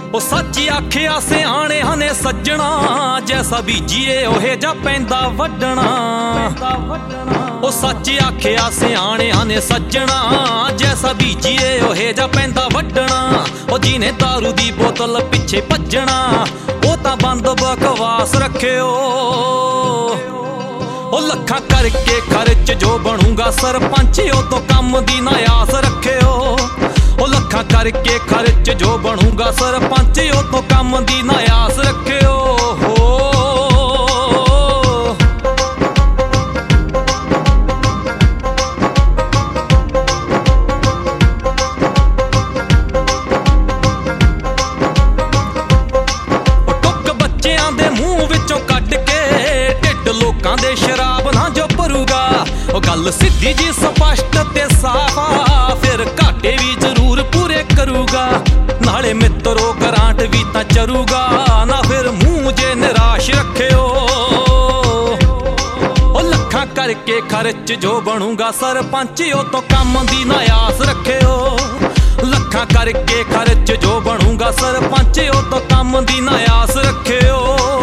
ਉਹ ਸੱਚ ਆਖਿਆ ਸਿਆਣਿਆਂ ਨੇ ਸੱਜਣਾ, ਜੈਸਾ ਬੀਜੀਏ ਉਹੇ ਜਾ ਪੈਂਦਾ ਵੱਢਣਾ। ਉਹ ਸੱਚ ਆਖਿਆ ਸਿਆਣਿਆਂ ਨੇ ਸੱਜਣਾ, ਜੈਸਾ ਬੀਜੀਏ ਉਹੇ ਜਾ ਪੈਂਦਾ ਵੱਢਣਾ। ਉਹ ਜਿਹਨੇ ਦਾਰੂ ਦੀ ਬੋਤਲ ਪਿੱਛੇ ਭੱਜਣਾ, ਉਹ ਤਾਂ ਬੰਦ ਬਕਵਾਸ ਰੱਖਿਓ। ਉਹ ਲੱਖਾਂ ਕਰਕੇ ਖਰਚ ਜੋ ਬਣੂਗਾ ਸਰਪੰਚ, ਉਹ ਤੋਂ ਕੰਮ ਦੀ ਨਾ ਆਸ ਰੱਖਿਓ। ਉਹ ਲੱਖਾਂ ਕਰਕੇ ਖਰਚ ਜੋ ਬਣੂਗਾ ਸਰਪੰਚ, ਉਹ ਤੋਂ ਕੰਮ ਦੀ ਨਾ ਆਸ ਰੱਖਿਓ। ਟੁੱਕ ਬੱਚਿਆਂ ਦੇ ਮੂੰਹ ਵਿੱਚੋਂ ਕੱਢ ਕੇ ਢਿੱਡ ਲੋਕਾਂ ਦੇ ਸ਼ਰਾਬ ਨਾ ਜੋ ਭਰੂਗਾ। ਉਹ ਗੱਲ ਸਿੱਧੀ ਜੀ ਸਪਸ਼ਟ ਤੇ ਸਾਫ ਆ, ਫਿਰ ਘਾਟੇ ਵੀ ਜ਼ਰੂਰ ਪੂਰੇ ਕਰੂਗਾ। ਨਾਲੇ ਮਿੱਤਰੋ ਗਰਾਂਟ ਵੀ ਤਾਂ ਚਰੂਗਾ, ਨਾ ਫਿਰ ਮੂੰਹ ਜੇ ਨਿਰਾਸ਼ ਰੱਖਿਓ। ਉਹ ਲੱਖਾਂ ਕਰਕੇ ਖਰਚ ਜੋ ਬਣੂਗਾ ਸਰਪੰਚ, ਉਹ ਤੋਂ ਕੰਮ ਦੀ ਨਾ ਆਸ ਰੱਖਿਓ। ਲੱਖਾਂ ਕਰਕੇ ਖਰਚ ਜੋ ਬਣੂਗਾ ਸਰਪੰਚ, ਉਹ ਤੋਂ ਕੰਮ ਦੀ ਨਾ ਆਸ ਰੱਖਿਓ।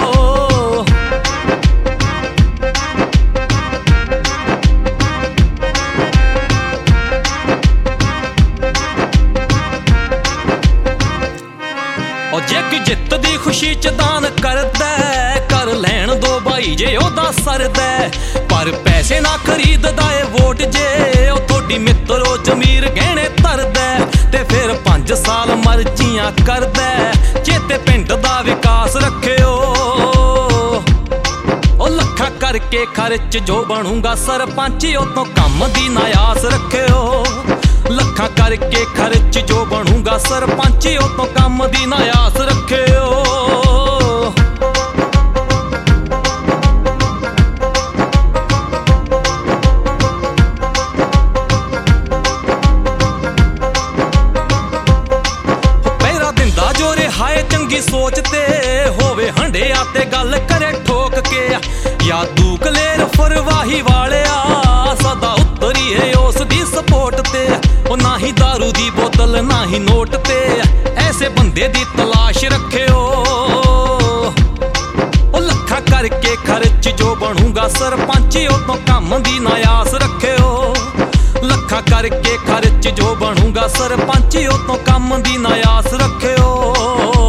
ਉਹ ਜੇ ਕਿ ਜਿੱਤ ਦੀ ਖੁਸ਼ੀ ਚ ਦਾਨ ਕਰਦਾ, ਕਰ ਲੈਣ ਦੋ ਬਾਈ ਜੇ ਉਹਦਾ ਸਰਦਾ। ਪਰ ਪੈਸੇ ਨਾ ਖਰੀਦਦਾ ਏ ਵੋਟ ਜੇ, ਉਹ ਤੁਹਾਡੀ ਮਿੱਤਰੋ ਜ਼ਮੀਰ ਗਹਿਣੇ ਧਰਦਾ। ਤੇ ਫਿਰ 5 ਸਾਲ ਮਰਜ਼ੀਆਂ ਕਰਦਾ, ਚੇਤੇ ਪਿੰਡ ਦਾ ਵਿਕਾਸ ਰੱਖਿਓ। ਉਹ ਲੱਖਾਂ ਕਰਕੇ ਖਰਚ ਜੋ ਬਣੂਗਾ ਸਰਪੰਚ, ਉਹ ਤੋਂ ਕੰਮ ਦੀ ਨਾ ਆਸ ਰੱਖਿਓ। ਲੱਖਾਂ ਕਰਕੇ ਖਰਚ ਜੋ ਬਣੂਗਾ ਸਰਪੰਚ, ਉਹ ਤੋਂ ਕੰਮ ਦੀ ਨਾ ਆਸ ਰੱਖਿਓ। ਪਹਿਰਾ ਦਿੰਦਾ ਜੋ ਰਿਹਾਏ ਚੰਗੀ ਸੋਚ ਤੇ, ਹੋਵੇ ਹੰਡਿਆ ਤੇ ਗੱਲ ਕਰੇ ਠੋਕ ਕੇ। ਯਾ ਦੂਕ ਲੇਰ ਫਰਵਾਹੀ ਵਾਲਿਆ, ਸਦਾ ਉਤਰੀਏ ਉਸ ਦੀ ਸਪੋਰਟ ਤੇ। ਉਹ ਨਾ ਹੀ ਦਾਰੂ ਦੀ ਬੋਤਲ ਨਾ ਹੀ ਨੋਟ ਤੇ, ਐਸੇ ਬੰਦੇ ਦੀ ਤਲਾਸ਼ ਰੱਖਿਓ। ਉਹ ਲੱਖਾਂ ਕਰਕੇ ਖਰਚ ਜੋ ਬਣੂਗਾ ਸਰਪੰਚ, ਉਹ ਤੋਂ ਕੰਮ ਦੀ ਨਾ ਆਸ ਰੱਖਿਓ। ਲੱਖਾਂ ਕਰਕੇ ਖਰਚ ਜੋ ਬਣੂਗਾ ਸਰਪੰਚ, ਉਹ ਤੋਂ ਕੰਮ ਦੀ ਨਾ ਆਸ ਰੱਖਿਓ।